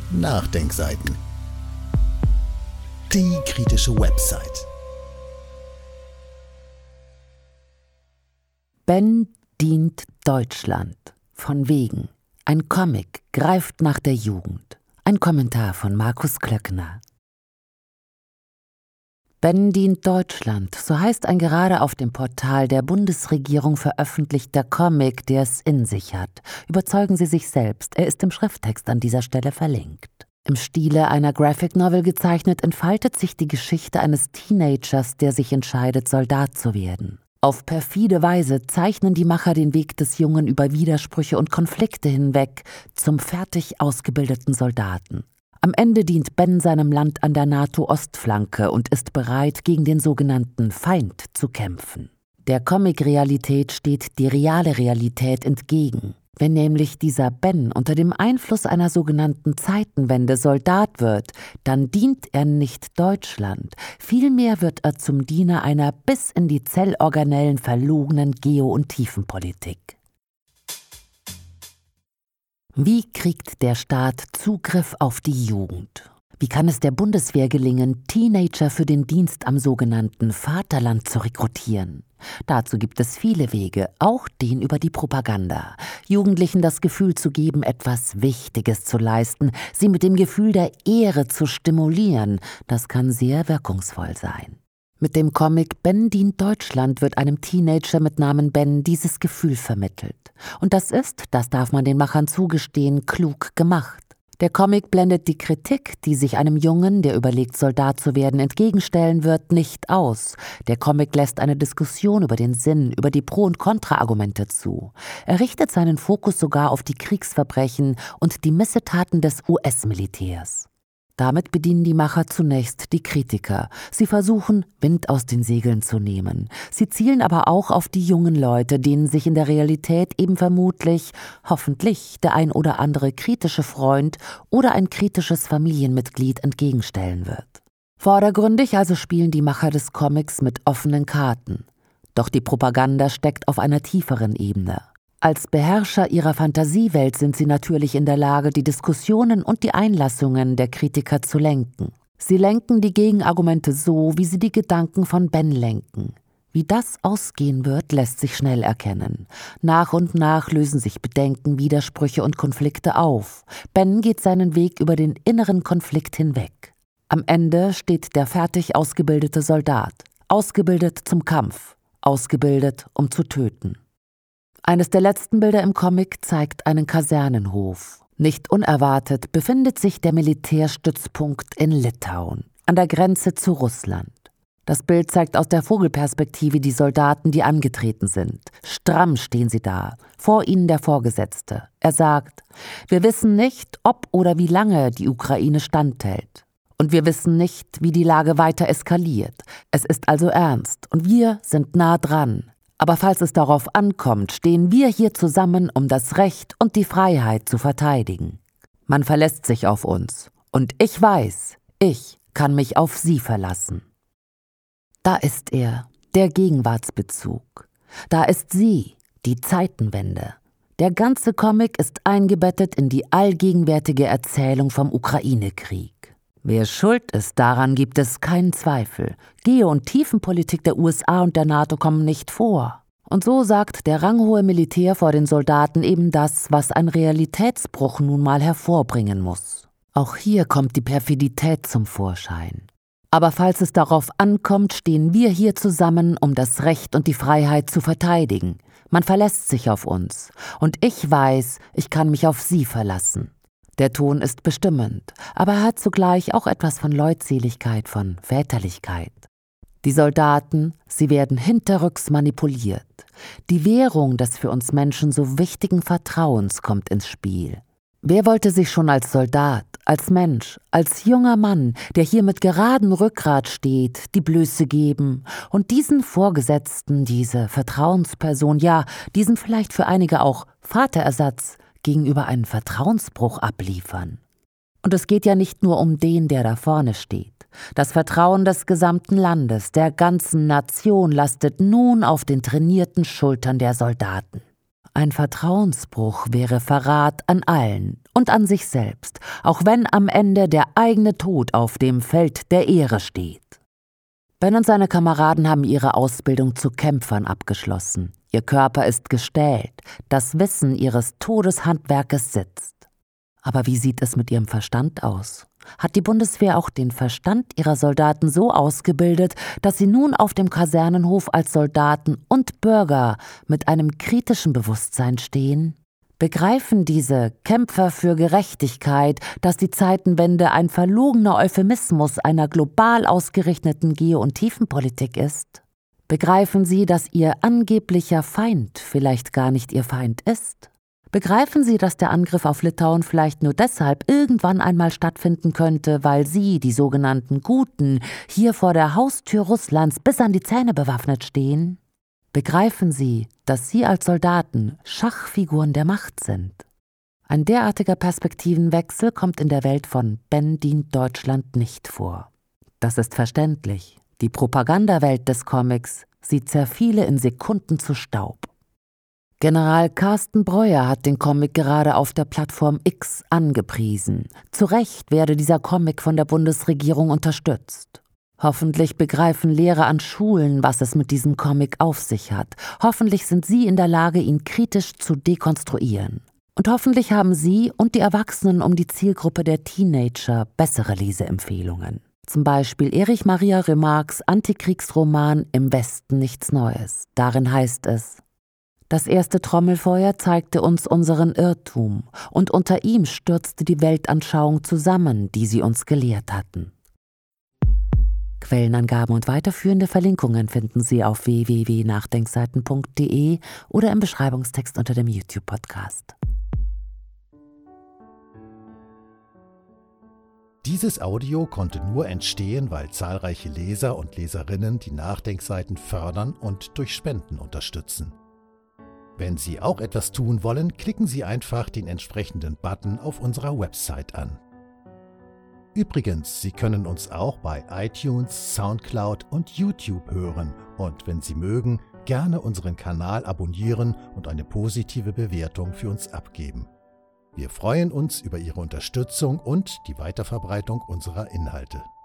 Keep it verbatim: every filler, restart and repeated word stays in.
Nachdenkseiten. Die kritische Website. Ben dient Deutschland. Von wegen. Ein Comic greift nach der Jugend. Ein Kommentar von Markus Klöckner. Ben dient Deutschland, so heißt ein gerade auf dem Portal der Bundesregierung veröffentlichter Comic, der es in sich hat. Überzeugen Sie sich selbst, er ist im Schrifttext an dieser Stelle verlinkt. Im Stile einer Graphic Novel gezeichnet, entfaltet sich die Geschichte eines Teenagers, der sich entscheidet, Soldat zu werden. Auf perfide Weise zeichnen die Macher den Weg des Jungen über Widersprüche und Konflikte hinweg zum fertig ausgebildeten Soldaten. Am Ende dient Ben seinem Land an der NATO-Ostflanke und ist bereit, gegen den sogenannten Feind zu kämpfen. Der Comic-Realität steht die reale Realität entgegen. Wenn nämlich dieser Ben unter dem Einfluss einer sogenannten Zeitenwende Soldat wird, dann dient er nicht Deutschland. Vielmehr wird er zum Diener einer bis in die Zellorganellen verlogenen Geo- und Tiefenpolitik. Wie kriegt der Staat Zugriff auf die Jugend? Wie kann es der Bundeswehr gelingen, Teenager für den Dienst am sogenannten Vaterland zu rekrutieren? Dazu gibt es viele Wege, auch den über die Propaganda. Jugendlichen das Gefühl zu geben, etwas Wichtiges zu leisten, sie mit dem Gefühl der Ehre zu stimulieren, das kann sehr wirkungsvoll sein. Mit dem Comic Ben dient Deutschland wird einem Teenager mit Namen Ben dieses Gefühl vermittelt. Und das ist, das darf man den Machern zugestehen, klug gemacht. Der Comic blendet die Kritik, die sich einem Jungen, der überlegt, Soldat zu werden, entgegenstellen wird, nicht aus. Der Comic lässt eine Diskussion über den Sinn, über die Pro- und Kontra-Argumente zu. Er richtet seinen Fokus sogar auf die Kriegsverbrechen und die Missetaten des U S-Militärs. Damit bedienen die Macher zunächst die Kritiker. Sie versuchen, Wind aus den Segeln zu nehmen. Sie zielen aber auch auf die jungen Leute, denen sich in der Realität eben vermutlich, hoffentlich, der ein oder andere kritische Freund oder ein kritisches Familienmitglied entgegenstellen wird. Vordergründig also spielen die Macher des Comics mit offenen Karten. Doch die Propaganda steckt auf einer tieferen Ebene. Als Beherrscher ihrer Fantasiewelt sind sie natürlich in der Lage, die Diskussionen und die Einlassungen der Kritiker zu lenken. Sie lenken die Gegenargumente so, wie sie die Gedanken von Ben lenken. Wie das ausgehen wird, lässt sich schnell erkennen. Nach und nach lösen sich Bedenken, Widersprüche und Konflikte auf. Ben geht seinen Weg über den inneren Konflikt hinweg. Am Ende steht der fertig ausgebildete Soldat. Ausgebildet zum Kampf. Ausgebildet, um zu töten. Eines der letzten Bilder im Comic zeigt einen Kasernenhof. Nicht unerwartet befindet sich der Militärstützpunkt in Litauen, an der Grenze zu Russland. Das Bild zeigt aus der Vogelperspektive die Soldaten, die angetreten sind. Stramm stehen sie da, vor ihnen der Vorgesetzte. Er sagt, wir wissen nicht, ob oder wie lange die Ukraine standhält. Und wir wissen nicht, wie die Lage weiter eskaliert. Es ist also ernst und wir sind nah dran. Aber falls es darauf ankommt, stehen wir hier zusammen, um das Recht und die Freiheit zu verteidigen. Man verlässt sich auf uns. Und ich weiß, ich kann mich auf Sie verlassen. Da ist er, der Gegenwartsbezug. Da ist sie, die Zeitenwende. Der ganze Comic ist eingebettet in die allgegenwärtige Erzählung vom Ukraine-Krieg. Wer schuld ist, daran gibt es keinen Zweifel. Geo- und Tiefenpolitik der U S A und der NATO kommen nicht vor. Und so sagt der ranghohe Militär vor den Soldaten eben das, was ein Realitätsbruch nun mal hervorbringen muss. Auch hier kommt die Perfidität zum Vorschein. Aber falls es darauf ankommt, stehen wir hier zusammen, um das Recht und die Freiheit zu verteidigen. Man verlässt sich auf uns. Und ich weiß, ich kann mich auf Sie verlassen. Der Ton ist bestimmend, aber er hat zugleich auch etwas von Leutseligkeit, von Väterlichkeit. Die Soldaten, sie werden hinterrücks manipuliert. Die Währung des für uns Menschen so wichtigen Vertrauens kommt ins Spiel. Wer wollte sich schon als Soldat, als Mensch, als junger Mann, der hier mit geradem Rückgrat steht, die Blöße geben und diesen Vorgesetzten, diese Vertrauensperson, ja, diesen vielleicht für einige auch Vaterersatz, gegenüber einen Vertrauensbruch abliefern? Und es geht ja nicht nur um den, der da vorne steht. Das Vertrauen des gesamten Landes, der ganzen Nation lastet nun auf den trainierten Schultern der Soldaten. Ein Vertrauensbruch wäre Verrat an allen und an sich selbst, auch wenn am Ende der eigene Tod auf dem Feld der Ehre steht. Ben und seine Kameraden haben ihre Ausbildung zu Kämpfern abgeschlossen. Ihr Körper ist gestählt, das Wissen ihres Todeshandwerkes sitzt. Aber wie sieht es mit ihrem Verstand aus? Hat die Bundeswehr auch den Verstand ihrer Soldaten so ausgebildet, dass sie nun auf dem Kasernenhof als Soldaten und Bürger mit einem kritischen Bewusstsein stehen? Begreifen diese Kämpfer für Gerechtigkeit, dass die Zeitenwende ein verlogener Euphemismus einer global ausgerichteten Geo- und Tiefenpolitik ist? Begreifen sie, dass ihr angeblicher Feind vielleicht gar nicht ihr Feind ist? Begreifen Sie, dass der Angriff auf Litauen vielleicht nur deshalb irgendwann einmal stattfinden könnte, weil Sie, die sogenannten Guten, hier vor der Haustür Russlands bis an die Zähne bewaffnet stehen? Begreifen Sie, dass Sie als Soldaten Schachfiguren der Macht sind? Ein derartiger Perspektivenwechsel kommt in der Welt von Ben dient Deutschland nicht vor. Das ist verständlich. Die Propagandawelt des Comics, sie zerfiele in Sekunden zu Staub. General Carsten Breuer hat den Comic gerade auf der Plattform X angepriesen. Zu Recht werde dieser Comic von der Bundesregierung unterstützt. Hoffentlich begreifen Lehrer an Schulen, was es mit diesem Comic auf sich hat. Hoffentlich sind sie in der Lage, ihn kritisch zu dekonstruieren. Und hoffentlich haben Sie und die Erwachsenen um die Zielgruppe der Teenager bessere Leseempfehlungen. Zum Beispiel Erich Maria Remarques Antikriegsroman Im Westen nichts Neues. Darin heißt es: Das erste Trommelfeuer zeigte uns unseren Irrtum, und unter ihm stürzte die Weltanschauung zusammen, die sie uns gelehrt hatten. Quellenangaben und weiterführende Verlinkungen finden Sie auf w w w punkt nachdenkseiten punkt d e oder im Beschreibungstext unter dem YouTube-Podcast. Dieses Audio konnte nur entstehen, weil zahlreiche Leser und Leserinnen die Nachdenkseiten fördern und durch Spenden unterstützen. Wenn Sie auch etwas tun wollen, klicken Sie einfach den entsprechenden Button auf unserer Website an. Übrigens, Sie können uns auch bei iTunes, Soundcloud und YouTube hören und, wenn Sie mögen, gerne unseren Kanal abonnieren und eine positive Bewertung für uns abgeben. Wir freuen uns über Ihre Unterstützung und die Weiterverbreitung unserer Inhalte.